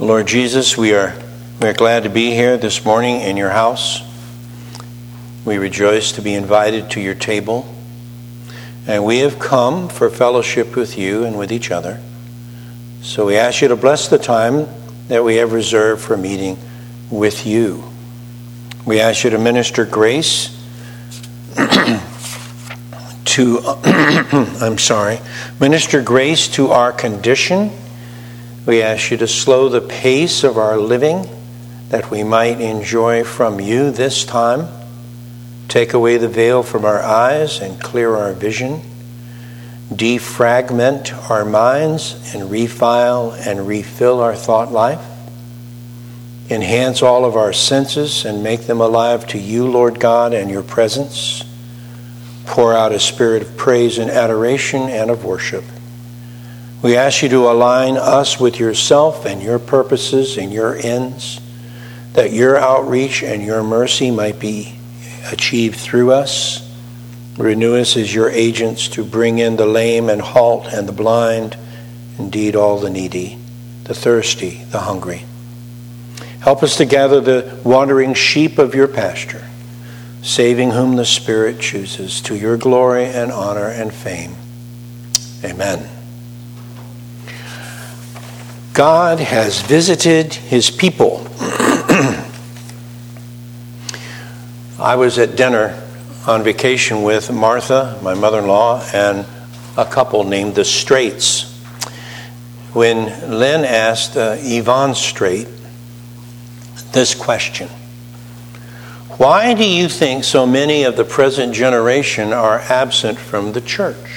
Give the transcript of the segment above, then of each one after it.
Lord Jesus, we're glad to be here this morning in your house. We rejoice to be invited to your table. And we have come for fellowship with you and with each other. So we ask you to bless the time that we have reserved for meeting with you. We ask you to minister grace minister grace to our condition. We ask you to slow the pace of our living that we might enjoy from you this time. Take away the veil from our eyes and clear our vision. Defragment our minds and refile and refill our thought life. Enhance all of our senses and make them alive to you, Lord God, and your presence. Pour out a spirit of praise and adoration and of worship. We ask you to align us with yourself and your purposes and your ends, that your outreach and your mercy might be achieved through us. Renew us as your agents to bring in the lame and halt and the blind, indeed all the needy, the thirsty, the hungry. Help us to gather the wandering sheep of your pasture, saving whom the Spirit chooses, to your glory and honor and fame. Amen. God has visited his people. I was at dinner on vacation with Martha, my mother-in-law, and a couple named the Straits. When Lynn asked Yvonne Strait this question, why do you think so many of the present generation are absent from the church?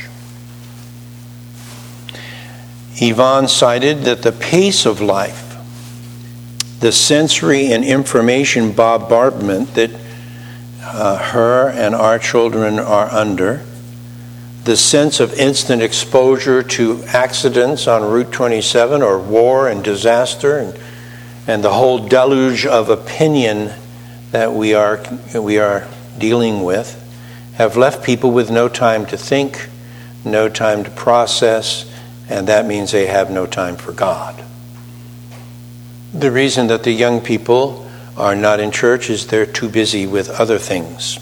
Yvonne cited that the pace of life, the sensory and information bombardment that her and our children are under, the sense of instant exposure to accidents on Route 27 or war and disaster and the whole deluge of opinion that we are dealing with, have left people with no time to think, no time to process, and that means they have no time for God. The reason that the young people are not in church is they're too busy with other things.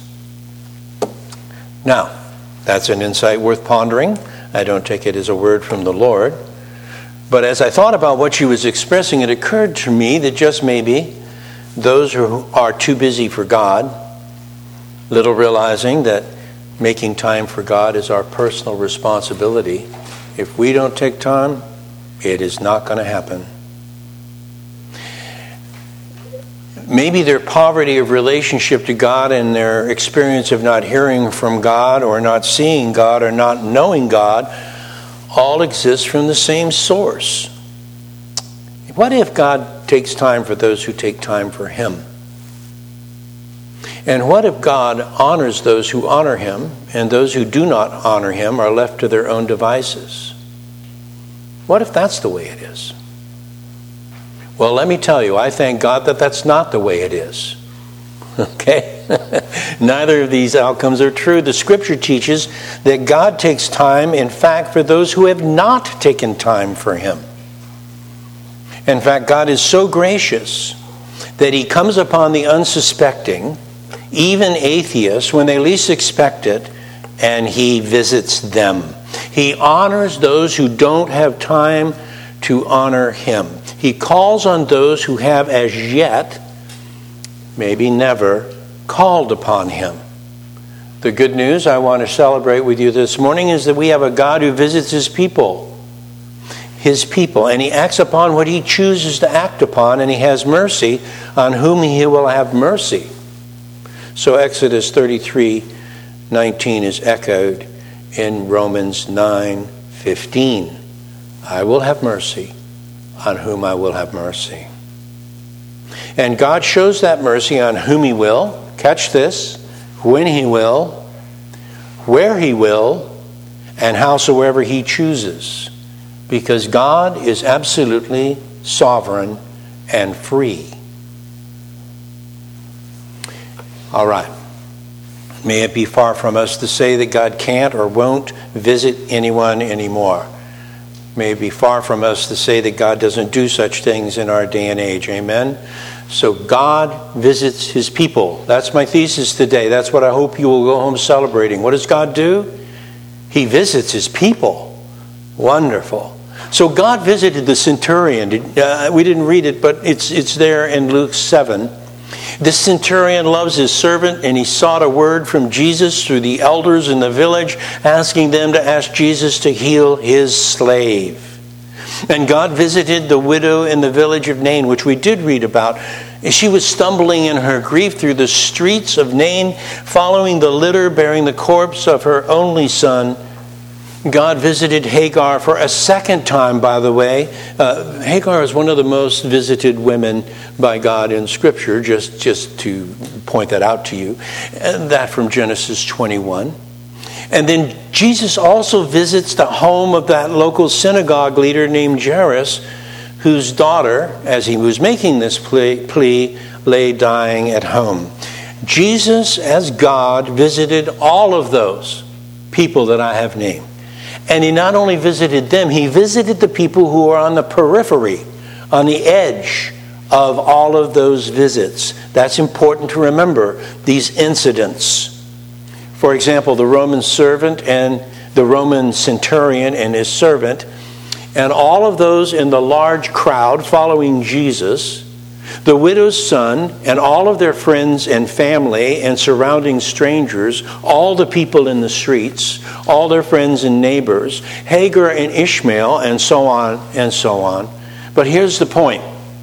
Now, that's an insight worth pondering. I don't take it as a word from the Lord. But as I thought about what she was expressing, it occurred to me that just maybe those who are too busy for God, little realizing that making time for God is our personal responsibility. If we don't take time, it is not going to happen. Maybe their poverty of relationship to God and their experience of not hearing from God or not seeing God or not knowing God all exist from the same source. What if God takes time for those who take time for him? And what if God honors those who honor him, and those who do not honor him are left to their own devices? What if that's the way it is? Well, let me tell you, I thank God that that's not the way it is. Okay? Neither of these outcomes are true. The scripture teaches that God takes time, in fact, for those who have not taken time for him. In fact, God is so gracious that he comes upon the unsuspecting, even atheists, when they least expect it, and he visits them. He honors those who don't have time to honor him. He calls on those who have as yet, maybe never, called upon him. The good news I want to celebrate with you this morning is that we have a God who visits his people, and he acts upon what he chooses to act upon, and he has mercy on whom he will have mercy. So Exodus 33:19 is echoed in Romans 9:15. I will have mercy on whom I will have mercy. And God shows that mercy on whom he will, catch this, when he will, where he will, and howsoever he chooses. Because God is absolutely sovereign and free. All right. May it be far from us to say that God can't or won't visit anyone anymore. May it be far from us to say that God doesn't do such things in our day and age. Amen? So God visits his people. That's my thesis today. That's what I hope you will go home celebrating. What does God do? He visits his people. Wonderful. So God visited the centurion. We didn't read it, but it's there in Luke 7. This centurion loves his servant, and he sought a word from Jesus through the elders in the village, asking them to ask Jesus to heal his slave. And God visited the widow in the village of Nain, which we did read about. She was stumbling in her grief through the streets of Nain, following the litter bearing the corpse of her only son. God visited Hagar for a second time, by the way. Hagar is one of the most visited women by God in Scripture, just to point that out to you. And that from Genesis 21. And then Jesus also visits the home of that local synagogue leader named Jairus, whose daughter, as he was making this plea, lay dying at home. Jesus, as God, visited all of those people that I have named. And he not only visited them, he visited the people who are on the periphery, on the edge of all of those visits. That's important to remember, these incidents. For example, the Roman servant and the Roman centurion and his servant, and all of those in the large crowd following Jesus, the widow's son and all of their friends and family and surrounding strangers, all the people in the streets, all their friends and neighbors, Hagar and Ishmael, and so on and so on. But here's the point.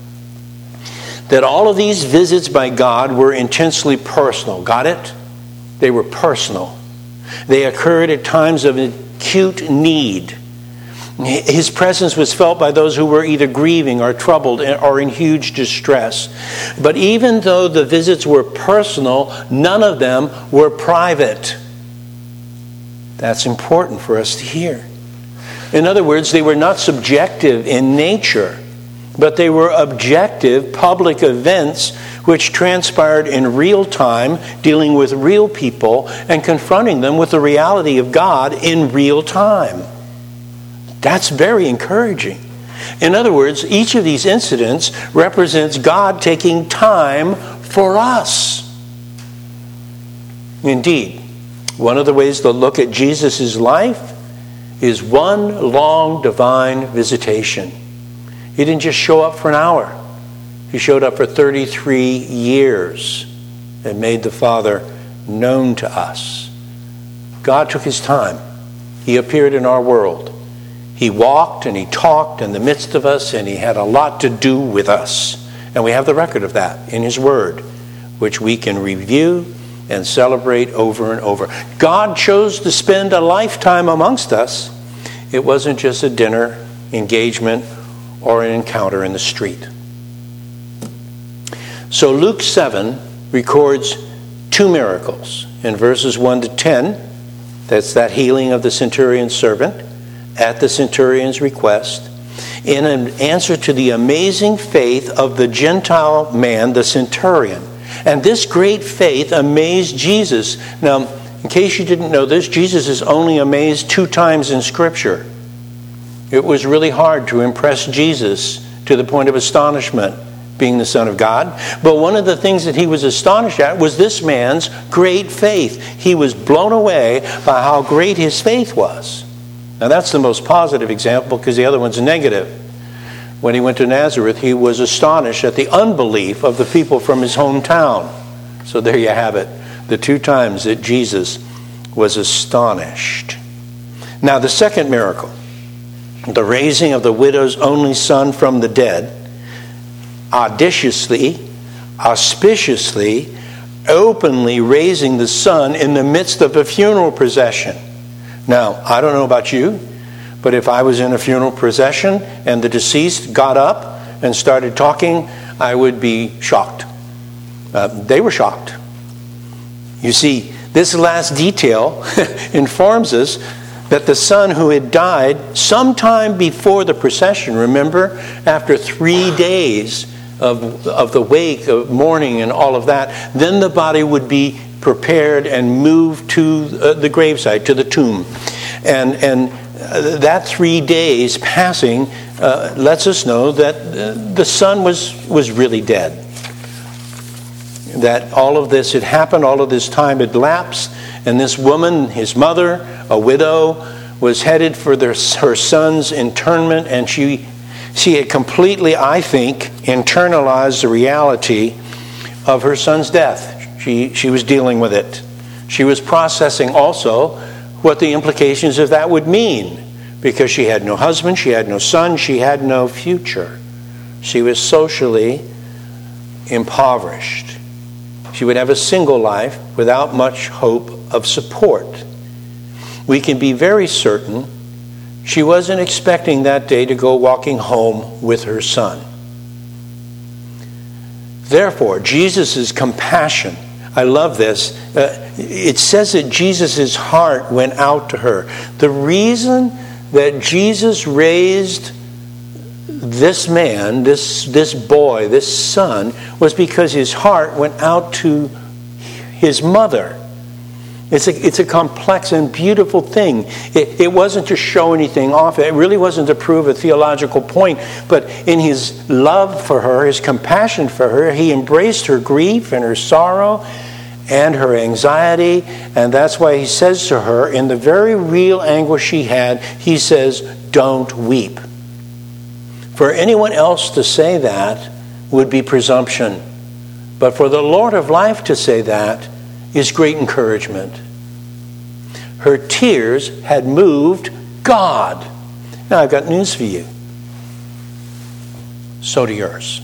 That all of these visits by God were intensely personal. Got it? They were personal. They occurred at times of acute need. His presence was felt by those who were either grieving or troubled or in huge distress. But even though the visits were personal, none of them were private. That's important for us to hear. In other words, they were not subjective in nature, but they were objective public events which transpired in real time, dealing with real people and confronting them with the reality of God in real time. That's very encouraging. In other words, each of these incidents represents God taking time for us. Indeed, one of the ways to look at Jesus' life is one long divine visitation. He didn't just show up for an hour. He showed up for 33 years and made the Father known to us. God took his time. He appeared in our world. He walked and he talked in the midst of us, and he had a lot to do with us. And we have the record of that in his word, which we can review and celebrate over and over. God chose to spend a lifetime amongst us. It wasn't just a dinner, engagement, or an encounter in the street. So Luke 7 records two miracles. In verses 1 to 10, that's that healing of the centurion's servant at the centurion's request, in an answer to the amazing faith of the Gentile man, the centurion. And this great faith amazed Jesus. Now, in case you didn't know this, Jesus is only amazed 2 times in Scripture. It was really hard to impress Jesus to the point of astonishment, being the Son of God. But one of the things that he was astonished at was this man's great faith. He was blown away by how great his faith was. Now that's the most positive example, because the other one's negative. When he went to Nazareth, he was astonished at the unbelief of the people from his hometown. So there you have it. The 2 times that Jesus was astonished. Now the second miracle, the raising of the widow's only son from the dead, audaciously, auspiciously, openly raising the son in the midst of a funeral procession. Now, I don't know about you, but if I was in a funeral procession and the deceased got up and started talking, I would be shocked. They were shocked. You see, this last detail informs us that the son who had died sometime before the procession, remember, after 3 days of the wake, of mourning and all of that, then the body would be prepared and moved to the gravesite, to the tomb. And that 3 days passing lets us know that the son was really dead. That all of this had happened, all of this time had lapsed, and this woman, his mother, a widow, was headed for her son's internment, and she had completely, I think, internalized the reality of her son's death. She was dealing with it. She was processing also what the implications of that would mean, because she had no husband, she had no son, she had no future. She was socially impoverished. She would have a single life without much hope of support. We can be very certain she wasn't expecting that day to go walking home with her son. Therefore, Jesus' compassion, I love this, it says that Jesus' heart went out to her. The reason that Jesus raised this man, this boy, this son, was because his heart went out to his mother. It's a complex and beautiful thing. It wasn't to show anything off. It really wasn't to prove a theological point. But in his love for her, his compassion for her, he embraced her grief and her sorrow and her anxiety. And that's why he says to her, in the very real anguish she had, he says, "Don't weep." For anyone else to say that would be presumption. But for the Lord of life to say that is great encouragement. Her tears had moved God. Now I've got news for you. So do yours.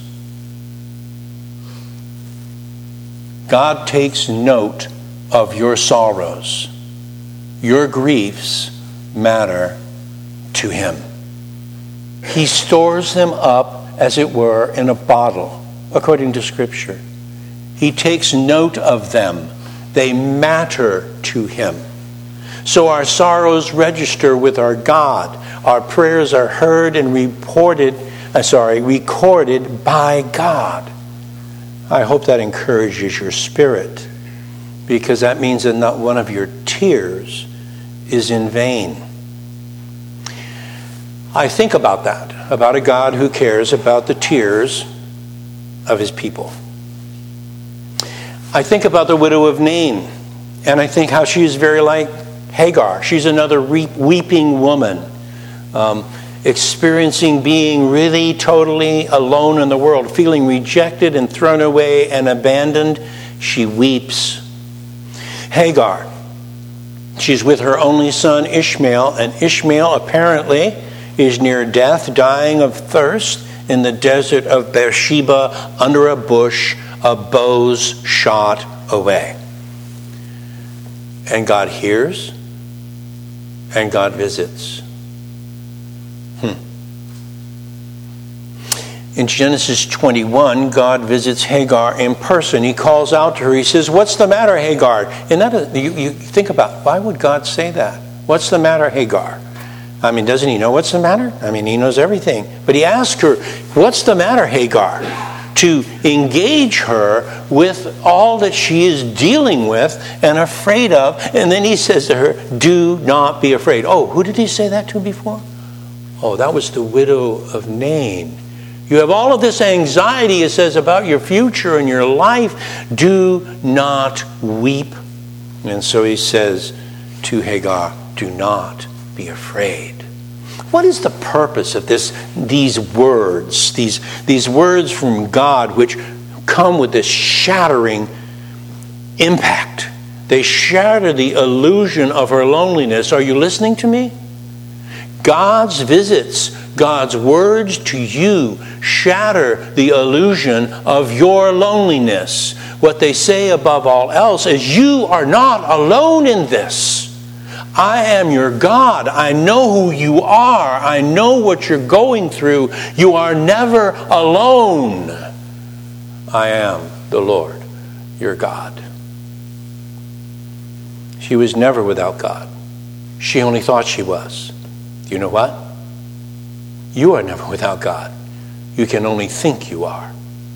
God takes note of your sorrows. Your griefs matter to Him. He stores them up, as it were, in a bottle, according to Scripture. He takes note of them. They matter to Him. So our sorrows register with our God. Our prayers are heard and recorded by God. I hope that encourages your spirit, because that means that not one of your tears is in vain. I think about that, about a God who cares about the tears of His people. I think about the widow of Nain, and I think how she is very like Hagar. She's another weeping woman, experiencing being really totally alone in the world, feeling rejected and thrown away and abandoned. She weeps. Hagar, she's with her only son Ishmael, and Ishmael apparently is near death, dying of thirst in the desert of Beersheba under a bush, a bow's shot away. And God hears, and God visits. In Genesis 21, God visits Hagar in person. He calls out to her. He says, "What's the matter, Hagar?" And that you think about, why would God say that? What's the matter, Hagar? I mean, doesn't He know what's the matter? I mean, He knows everything. But He asks her, "What's the matter, Hagar?" to engage her with all that she is dealing with and afraid of. And then He says to her, "Do not be afraid." Oh, who did He say that to before? Oh, that was the widow of Nain. You have all of this anxiety, it says, about your future and your life. Do not weep. And so He says to Hagar, "Do not be afraid." What is the purpose of these words, these words from God, which come with this shattering impact? They shatter the illusion of her loneliness. Are you listening to me? God's visits, God's words to you shatter the illusion of your loneliness. What they say above all else is, you are not alone in this. I am your God. I know who you are. I know what you're going through. You are never alone. I am the Lord, your God. She was never without God. She only thought she was. You know what? You are never without God. You can only think you are.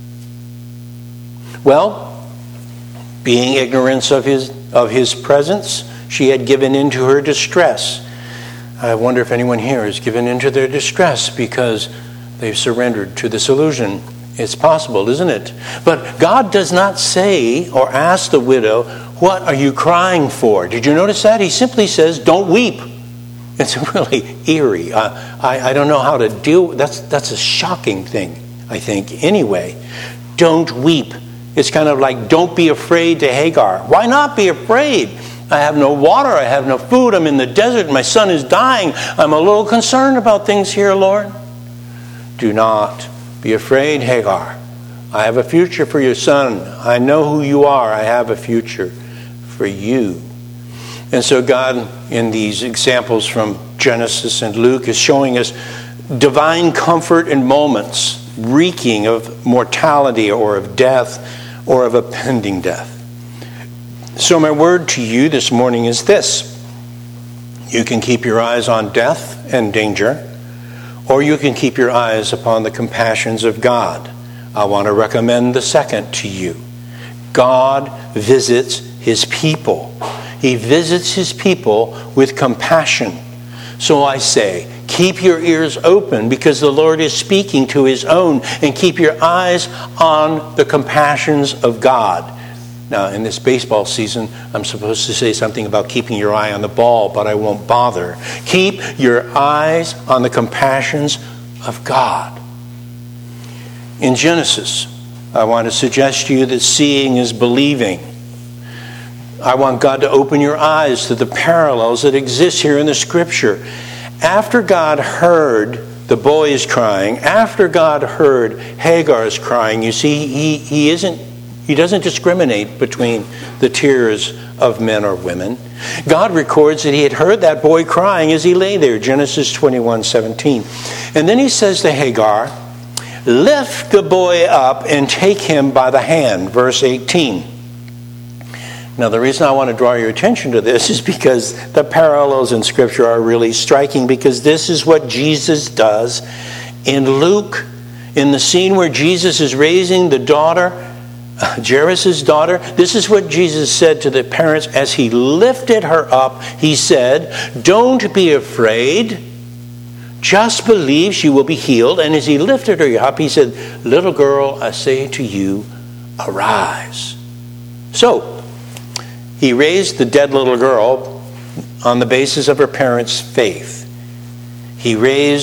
Well, being ignorant of his presence, she had given in to her distress. I wonder if anyone here has given into their distress because they've surrendered to this illusion. It's possible, isn't it? But God does not say or ask the widow, what are you crying for? Did you notice that? He simply says, don't weep. It's really eerie. I don't know how to deal with that's a shocking thing, I think. Anyway, don't weep. It's kind of like, don't be afraid to Hagar. Why not be afraid? I have no water. I have no food. I'm in the desert. My son is dying. I'm a little concerned about things here, Lord. Do not be afraid, Hagar. I have a future for your son. I know who you are. I have a future for you. And so God, in these examples from Genesis and Luke, is showing us divine comfort in moments reeking of mortality or of death or of a pending death. So my word to you this morning is this. You can keep your eyes on death and danger, or you can keep your eyes upon the compassions of God. I want to recommend the second to you. God visits his people. He visits his people with compassion. So I say, keep your ears open because the Lord is speaking to his own, and keep your eyes on the compassions of God. Now, in this baseball season, I'm supposed to say something about keeping your eye on the ball, but I won't bother. Keep your eyes on the compassions of God. In Genesis, I want to suggest to you that seeing is believing. I want God to open your eyes to the parallels that exist here in the Scripture. After God heard the boys crying, after God heard Hagar's crying, you see, he doesn't discriminate between the tears of men or women. God records that he had heard that boy crying as he lay there, Genesis 21:17. And then he says to Hagar, lift the boy up and take him by the hand, verse 18. Now, the reason I want to draw your attention to this is because the parallels in Scripture are really striking, because this is what Jesus does in Luke, in the scene where Jesus is raising the daughter, Jairus' daughter. This is what Jesus said to the parents as he lifted her up. He said, don't be afraid. Just believe she will be healed. And as he lifted her up, he said, little girl, I say to you, arise. So, he raised the dead little girl on the basis of her parents' faith. He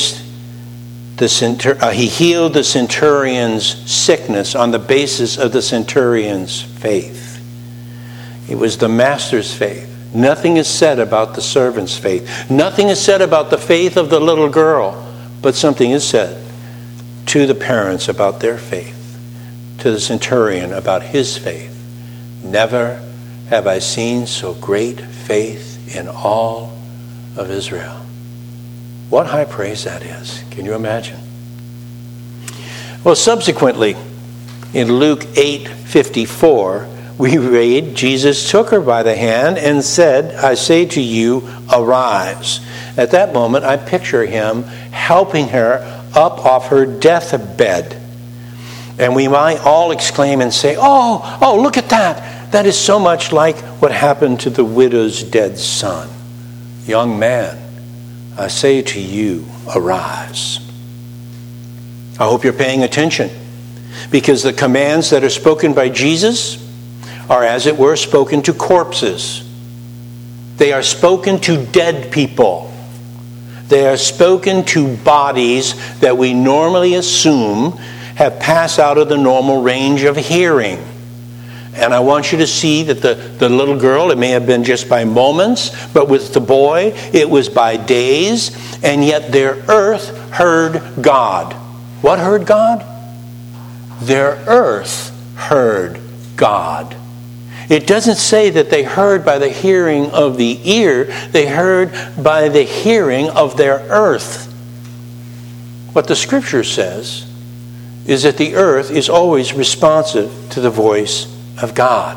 healed the centurion's sickness on the basis of the centurion's faith. It was the master's faith. Nothing is said about the servant's faith. Nothing is said about the faith of the little girl, but something is said to the parents about their faith, to the centurion about his faith. Never have I seen so great faith in all of Israel. What high praise that is. Can you imagine? Well, subsequently, in Luke 8:54, we read, Jesus took her by the hand and said, I say to you, arise. At that moment, I picture him helping her up off her deathbed. And we might all exclaim and say, oh, look at that. That is so much like what happened to the widow's dead son. Young man, I say to you, arise. I hope you're paying attention, because the commands that are spoken by Jesus are, as it were, spoken to corpses. They are spoken to dead people. They are spoken to bodies that we normally assume have passed out of the normal range of hearing. And I want you to see that the little girl, it may have been just by moments, but with the boy, it was by days, and yet their earth heard God. What heard God? Their earth heard God. It doesn't say that they heard by the hearing of the ear. They heard by the hearing of their earth. What the Scripture says is that the earth is always responsive to the voice of God.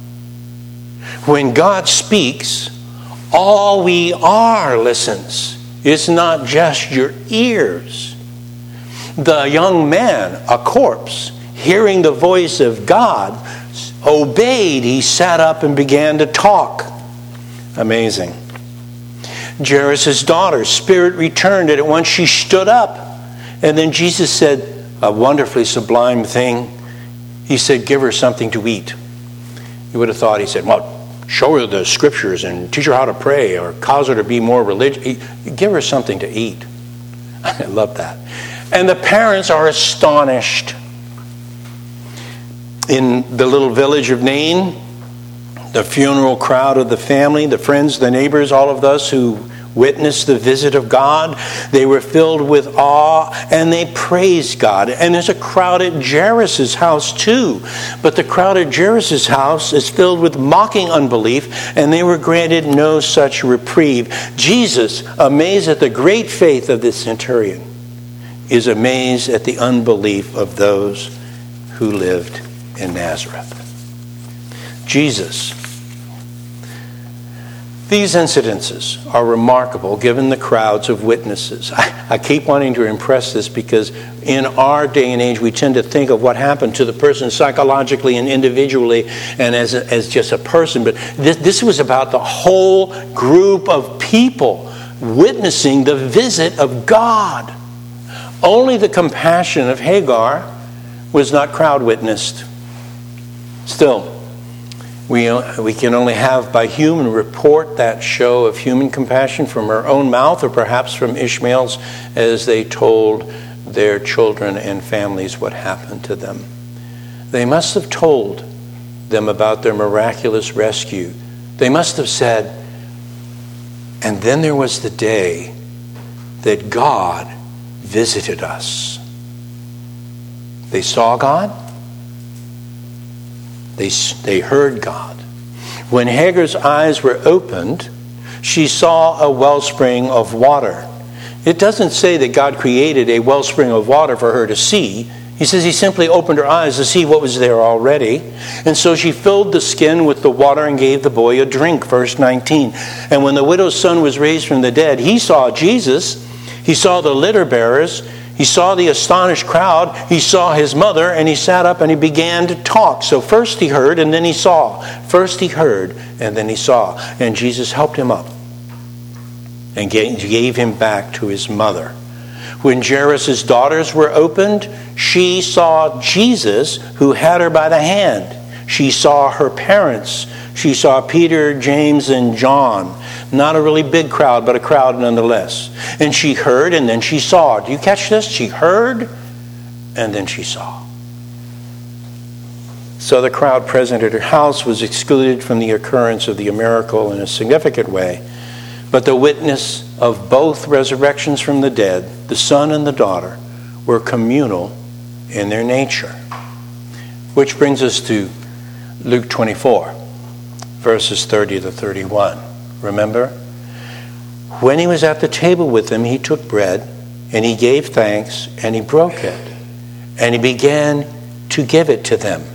When God speaks, all we are listens. It's not just your ears. The young man, a corpse, hearing the voice of God, obeyed. He sat up and began to talk. Amazing. Jairus' daughter, spirit returned, and at once she stood up. And then Jesus said a wonderfully sublime thing. He said, give her something to eat. You would have thought he said, well, show her the scriptures and teach her how to pray or cause her to be more religious. Give her something to eat. I love that. And the parents are astonished. In the little village of Nain, the funeral crowd of the family, the friends, the neighbors, all of those who witnessed the visit of God, they were filled with awe and they praised God. And there's a crowd at Jairus' house too. But the crowd at Jairus' house is filled with mocking unbelief, and they were granted no such reprieve. Jesus, amazed at the great faith of this centurion, is amazed at the unbelief of those who lived in Nazareth. Jesus. These incidences are remarkable given the crowds of witnesses. I keep wanting to impress this because in our day and age we tend to think of what happened to the person psychologically and individually and as just a person. But this was about the whole group of people witnessing the visit of God. Only the compassion of Hagar was not crowd witnessed. Still, we can only have by human report that show of human compassion from her own mouth, or perhaps from Ishmael's as they told their children and families what happened to them. They must have told them about their miraculous rescue. They must have said, and then there was the day that God visited us. They saw God. They heard God. When Hagar's eyes were opened, she saw a wellspring of water. It doesn't say that God created a wellspring of water for her to see. He says he simply opened her eyes to see what was there already. And so she filled the skin with the water and gave the boy a drink, verse 19. And when the widow's son was raised from the dead, he saw Jesus. He saw the litter bearers. He saw the astonished crowd. He saw his mother, and he sat up and he began to talk. So first he heard and then he saw. First he heard and then he saw. And Jesus helped him up and gave him back to his mother. When Jairus' daughters were opened, she saw Jesus who had her by the hand. She saw her parents. She saw Peter, James, and John. Not a really big crowd, but a crowd nonetheless. And she heard and then she saw. Do you catch this? She heard and then she saw. So the crowd present at her house was excluded from the occurrence of the miracle in a significant way. But the witness of both resurrections from the dead, the son and the daughter, were communal in their nature. Which brings us to Luke 24, verses 30 to 31. Remember? When he was at the table with them, he took bread, and he gave thanks, and he broke it, and he began to give it to them.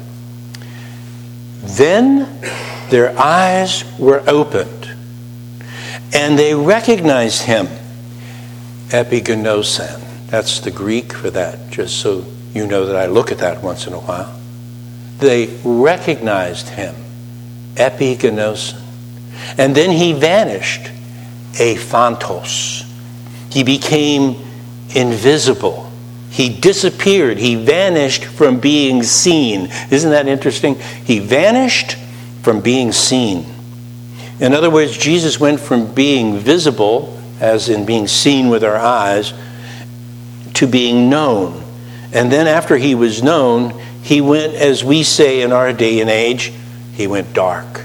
Then their eyes were opened, and they recognized him. Epigenosen. That's the Greek for that, just so you know that I look at that once in a while. They recognized him. Epigenosen. And then he vanished, aphantos. He became invisible. He disappeared. He vanished from being seen. Isn't that interesting? He vanished from being seen. In other words, Jesus went from being visible, as in being seen with our eyes, to being known. And then after he was known, he went, as we say in our day and age, he went dark.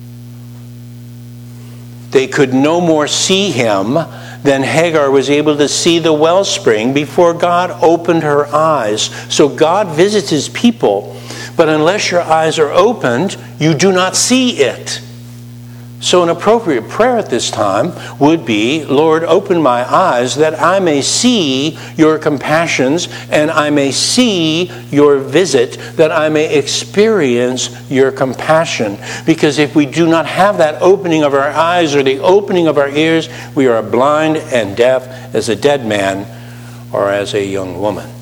They could no more see him than Hagar was able to see the wellspring before God opened her eyes. So God visits his people, but unless your eyes are opened, you do not see it. So an appropriate prayer at this time would be, Lord, open my eyes that I may see your compassions and I may see your visit, that I may experience your compassion. Because if we do not have that opening of our eyes or the opening of our ears, we are blind and deaf as a dead man or as a young woman.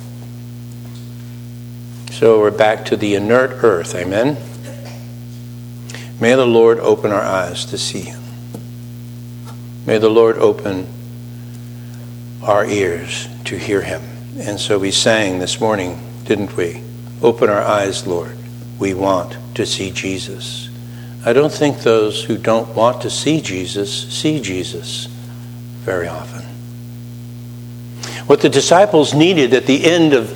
So we're back to the inert earth, amen? May the Lord open our eyes to see him. May the Lord open our ears to hear him. And so we sang this morning, didn't we? Open our eyes, Lord. We want to see Jesus. I don't think those who don't want to see Jesus very often. What the disciples needed at the end of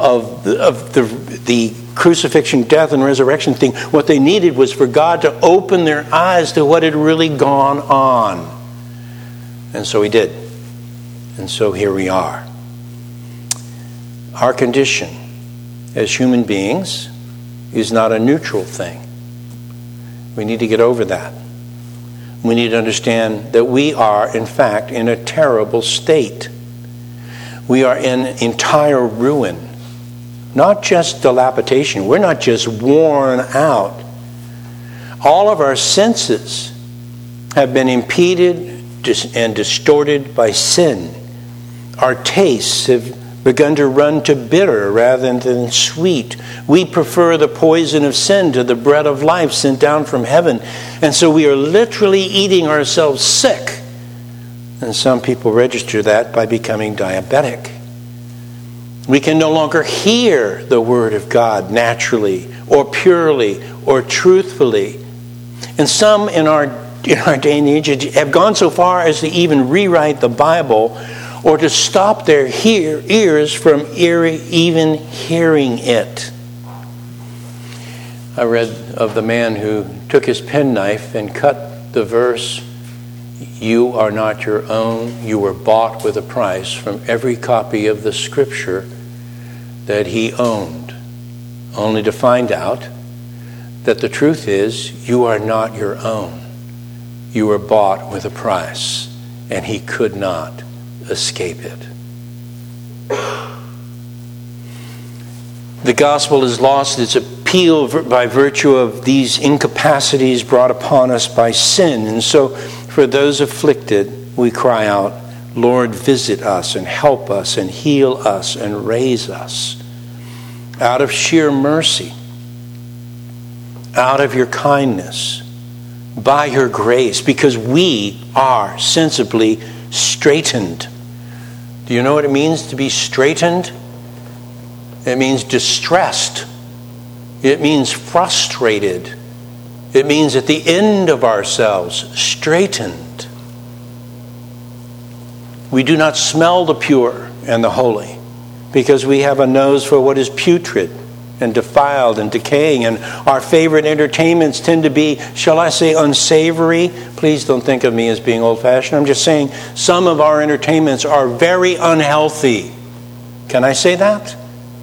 the crucifixion, death, and resurrection thing, what they needed was for God to open their eyes to what had really gone on. And so he did. And so here we are. Our condition as human beings is not a neutral thing. We need to get over that. We need to understand that we are, in fact, in a terrible state. We are in entire ruin. Not just dilapidation. We're not just worn out. All of our senses have been impeded and distorted by sin. Our tastes have begun to run to bitter rather than sweet. We prefer the poison of sin to the bread of life sent down from heaven. And so we are literally eating ourselves sick. And some people register that by becoming diabetic. We can no longer hear the Word of God naturally or purely or truthfully. And some in our day and age have gone so far as to even rewrite the Bible or to stop their ears from even hearing it. I read of the man who took his penknife and cut the verse, "You are not your own, you were bought with a price," from every copy of the Scripture that he owned, only to find out that the truth is, you are not your own. You were bought with a price, and he could not escape it. The gospel has lost its appeal by virtue of these incapacities brought upon us by sin. And so for those afflicted, we cry out, Lord, visit us and help us and heal us and raise us out of sheer mercy, out of your kindness, by your grace, because we are sensibly straitened. Do you know what it means to be straitened? It means distressed. It means frustrated. It means at the end of ourselves, straitened. We do not smell the pure and the holy because we have a nose for what is putrid and defiled and decaying, and our favorite entertainments tend to be, shall I say, unsavory. Please don't think of me as being old-fashioned. I'm just saying some of our entertainments are very unhealthy. Can I say that?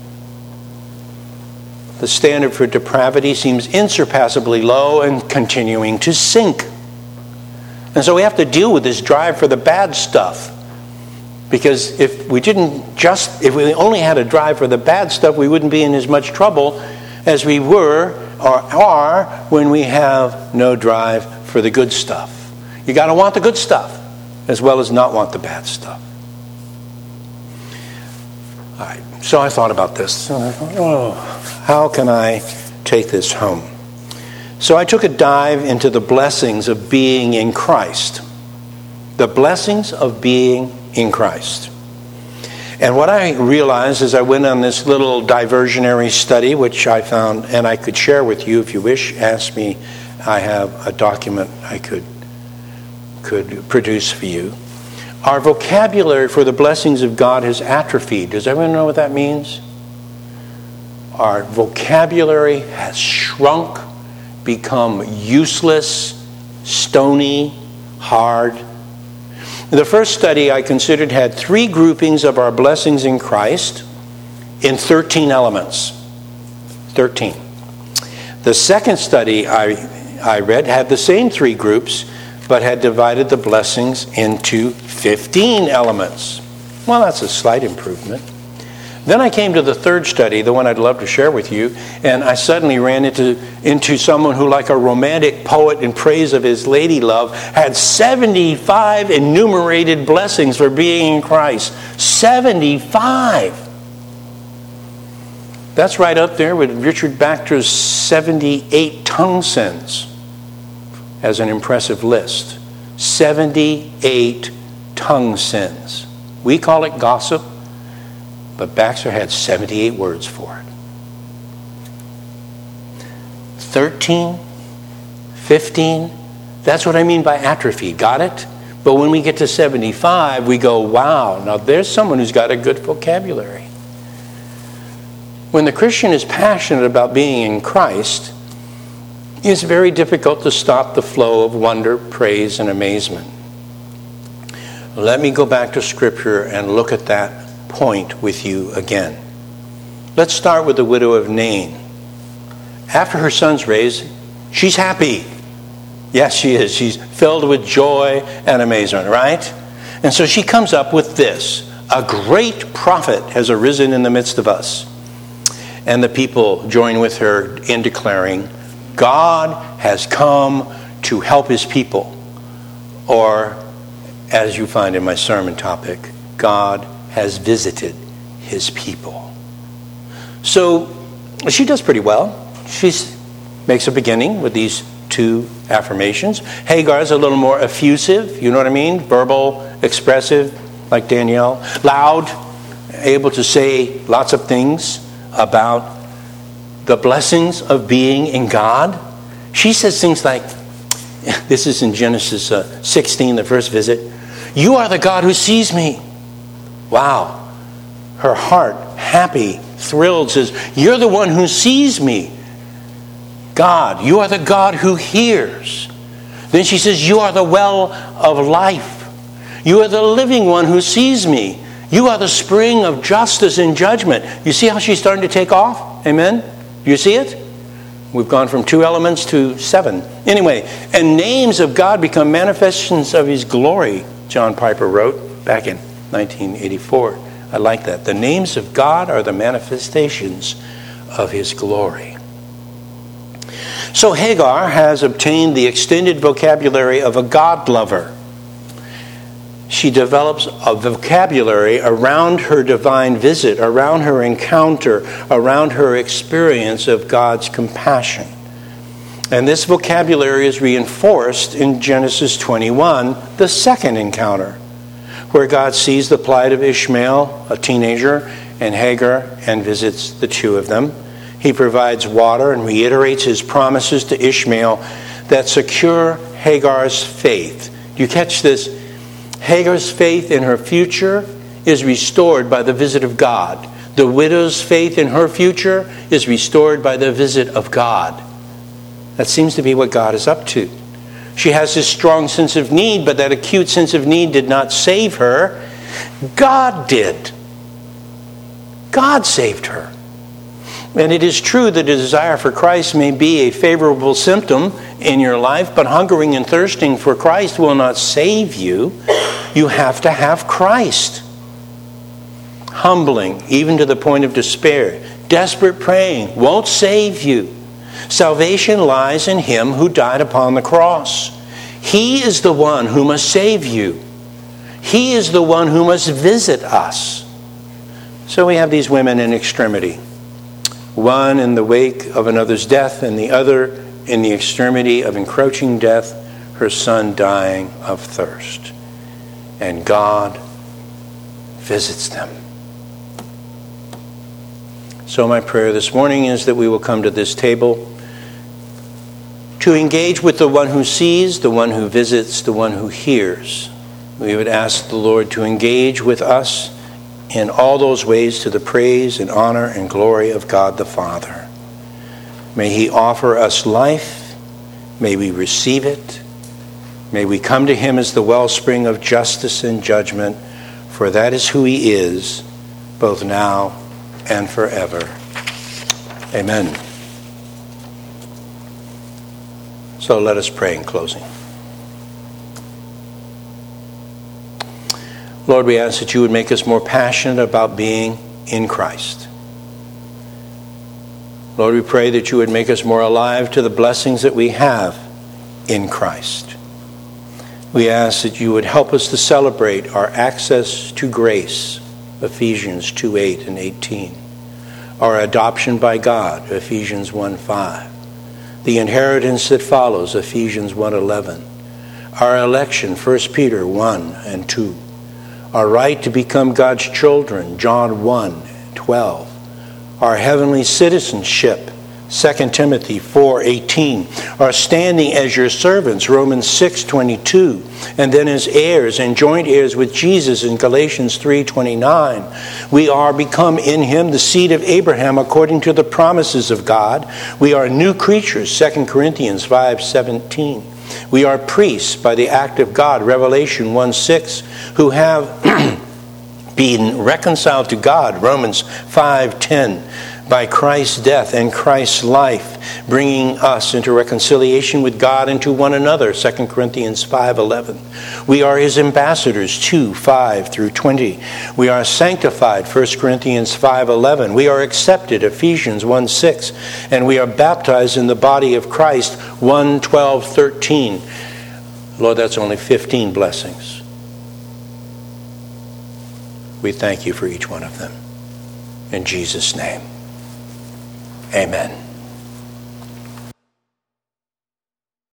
The standard for depravity seems insurpassably low and continuing to sink. And so we have to deal with this drive for the bad stuff. Because if we only had a drive for the bad stuff, we wouldn't be in as much trouble as we were or are when we have no drive for the good stuff. You got to want the good stuff as well as not want the bad stuff. All right, so I thought about this. How can I take this home? So I took a dive into the blessings of being in Christ. The blessings of being in Christ. And what I realized as I went on this little diversionary study, which I found, and I could share with you if you wish, ask me, I have a document I could produce for you. Our vocabulary for the blessings of God has atrophied. Does everyone know what that means? Our vocabulary has shrunk, become useless, stony, hard. The first study I considered had 3 groupings of our blessings in Christ in 13 elements. 13. The second study I read had the same 3 groups, but had divided the blessings into 15 elements. Well, that's a slight improvement. Then I came to the third study, the one I'd love to share with you, and I suddenly ran into someone who, like a romantic poet in praise of his lady love, had 75 enumerated blessings for being in Christ. 75! That's right up there with Richard Baxter's 78 tongue sins as an impressive list. 78 tongue sins. We call it gossip, but Baxter had 78 words for it. 13, 15, that's what I mean by atrophy. Got it? But when we get to 75, we go, wow, now there's someone who's got a good vocabulary. When the Christian is passionate about being in Christ, it's very difficult to stop the flow of wonder, praise, and amazement. Let me go back to Scripture and look at that point with you again. Let's start with the widow of Nain. After her son's raised, she's happy. Yes, she is. She's filled with joy and amazement, right? And so she comes up with this: a great prophet has arisen in the midst of us. And the people join with her in declaring, God has come to help his people. Or, as you find in my sermon topic, God has visited his people. So she does pretty well. She makes a beginning with these two affirmations. Hagar's a little more effusive, you know what I mean? Verbal, expressive, like Danielle. Loud, able to say lots of things about the blessings of being in God. She says things like, this is in Genesis 16, the first visit, you are the God who sees me. Wow. Her heart, happy, thrilled, says, you're the one who sees me. God, you are the God who hears. Then she says, you are the well of life. You are the living one who sees me. You are the spring of justice and judgment. You see how she's starting to take off? Amen? Do you see it? We've gone from 2 elements to 7. Anyway, and names of God become manifestations of his glory, John Piper wrote back in 1984. I like that. The names of God are the manifestations of his glory. So Hagar has obtained the extended vocabulary of a God lover. She develops a vocabulary around her divine visit, around her encounter, around her experience of God's compassion. And this vocabulary is reinforced in Genesis 21, the second encounter, where God sees the plight of Ishmael, a teenager, and Hagar, and visits the two of them. He provides water and reiterates his promises to Ishmael that secure Hagar's faith. Do you catch this? Hagar's faith in her future is restored by the visit of God. The widow's faith in her future is restored by the visit of God. That seems to be what God is up to. She has this strong sense of need, but that acute sense of need did not save her. God did. God saved her. And it is true that a desire for Christ may be a favorable symptom in your life, but hungering and thirsting for Christ will not save you. You have to have Christ. Humbling, even to the point of despair. Desperate praying won't save you. Salvation lies in him who died upon the cross. He is the one who must save you. He is the one who must visit us. So we have these women in extremity. One in the wake of another's death, and the other in the extremity of encroaching death, her son dying of thirst. And God visits them. So my prayer this morning is that we will come to this table to engage with the one who sees, the one who visits, the one who hears. We would ask the Lord to engage with us in all those ways to the praise and honor and glory of God the Father. May he offer us life. May we receive it. May we come to him as the wellspring of justice and judgment, for that is who he is, both now and forever. Amen. So let us pray in closing. Lord, we ask that you would make us more passionate about being in Christ. Lord, we pray that you would make us more alive to the blessings that we have in Christ. We ask that you would help us to celebrate our access to grace, Ephesians 2:8 and 18. Our adoption by God, Ephesians 1:5. The inheritance that follows, Ephesians 1:11. Our election, 1 Peter 1 and 2. Our right to become God's children, John 1:12. Our heavenly citizenship, 2 Timothy 4:18. Our standing as your servants, Romans 6:22. And then as heirs and joint heirs with Jesus in Galatians 3:29. We are become in him the seed of Abraham according to the promises of God. We are new creatures, 2 Corinthians 5:17. We are priests by the act of God, Revelation 1:6, who have been reconciled to God, Romans 5:10, by Christ's death and Christ's life, bringing us into reconciliation with God and to one another, 2 Corinthians 5:11. We are his ambassadors, 2:5-20. We are sanctified, 1 Corinthians 5:11. We are accepted, Ephesians 1:6. And we are baptized in the body of Christ, 1:12-13. Lord, that's only 15 blessings. We thank you for each one of them. In Jesus' name, amen.